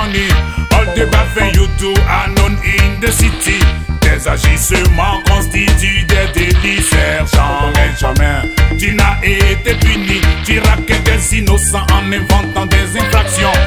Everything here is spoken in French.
money. All the bad things you do are known in the city. Tes agissements constituent des délits. Jamais tu n'as été puni. Tu raques des innocents en inventant des infractions.